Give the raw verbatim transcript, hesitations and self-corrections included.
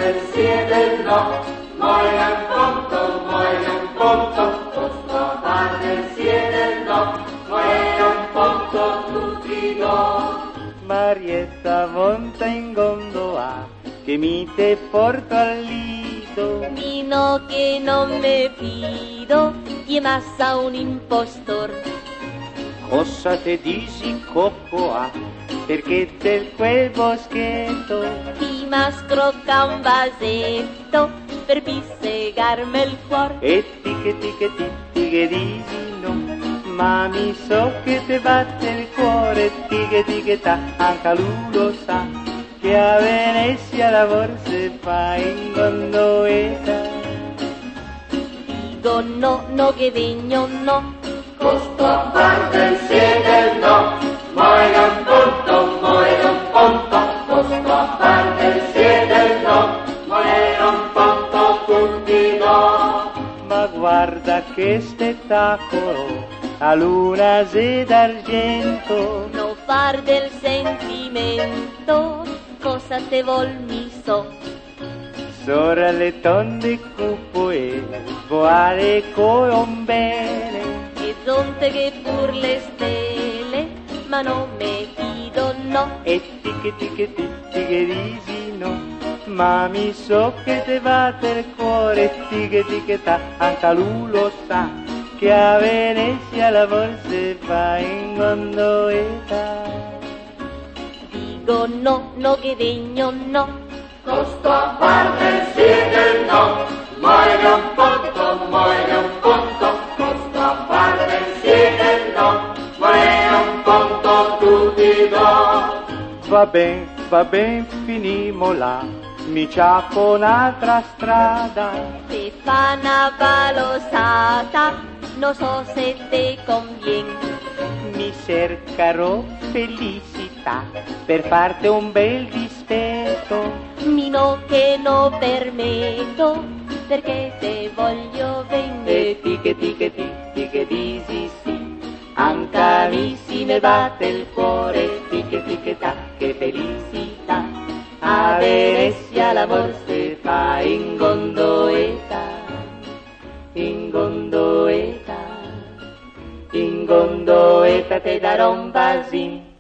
del sì e del no, muoio un punto, muoio un punto, questo a far del sì e del no, muoio un punto, tutti do. Marietta monta in gondola, che mi te porto al lido. Mino che non me fido, gli massa un impostor. Cosa te dici coccoa, perché del quel boschetto Ti mascrocca un vasetto per pissegarmi il cuore. e ti che ti che ti ti che dici no, ma mi so che te batte il cuore, ti che ti che ta, anche lui lo sa, che a Venezia la forse fa in gondoletta. Dico no, no che vegno no, Questo a far del sì e del no, muoio un punto, muoio un punto, questo a far del sì e del no, muoio un punto, tutti do. Ma guarda che spettacolo, a luna se d'argento, non far del sentimento, cosa te vol mi so. sopra le tonde cupoe, voare con bene. E zonte che pur le stelle, ma non me fido no. E ti che ti che ti ti che dici no, ma mi so che te batte il cuore, ti che ti che ta, anche lui lo sa, che a Venezia la forse fa in gondoletta. Dico no, no che vegno no, Questo a far del sì e del no, muoio un punto, muoio un punto, questo a far del sì e del no, muoio un punto, tutti do. Va ben, va ben, finimo là, mi ciappo un'altra strada. se fa una valosata, non so se te conviene. Mi cercherò felicità per farti un bel dispetto. Mino che non permetto, perché te voglio bene. E ti che ti che ti ti che dici sì, anche a me si ne batte il cuore, ti che ti che ta, che felicità. A Venezia la borse fa in gondoletta, in gondoletta, in gondoletta te darò un basin.